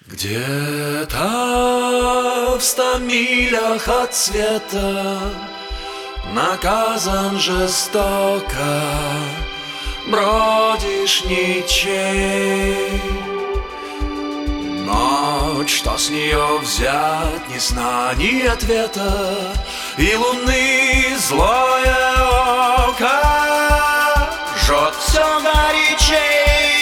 Где-то в 100 милях от света наказан жестоко бродишь ничей. Ночь, что с нее взять, ни сна, ни ответа, и луны злое око жжет все горячей.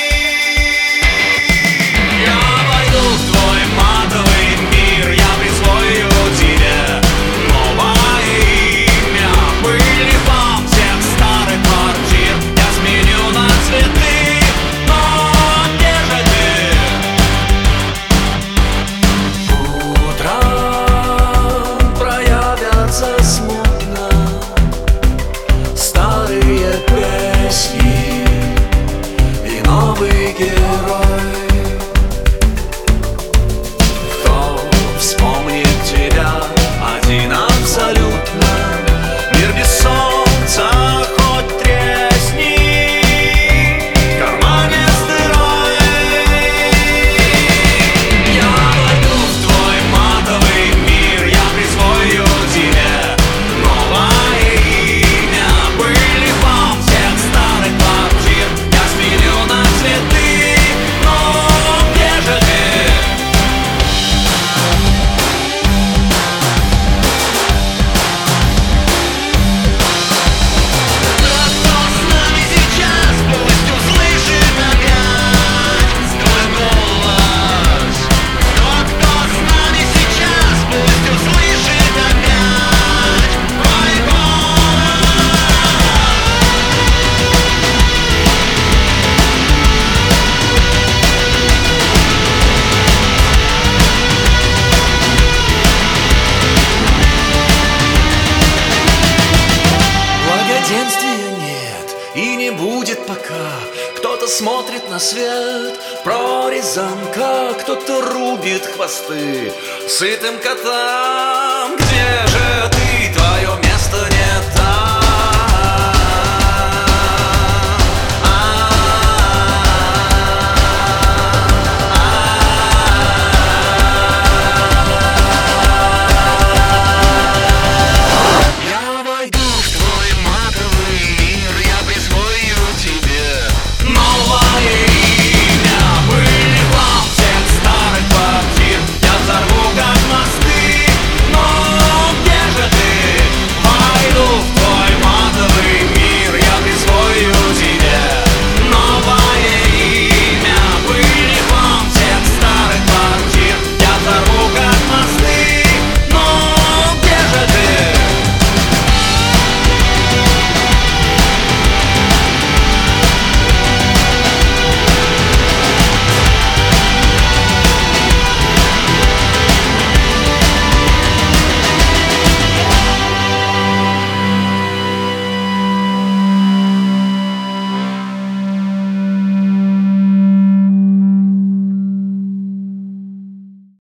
И не будет, пока кто-то смотрит на свет прорезь замка, кто-то рубит хвосты сытым котам. Где же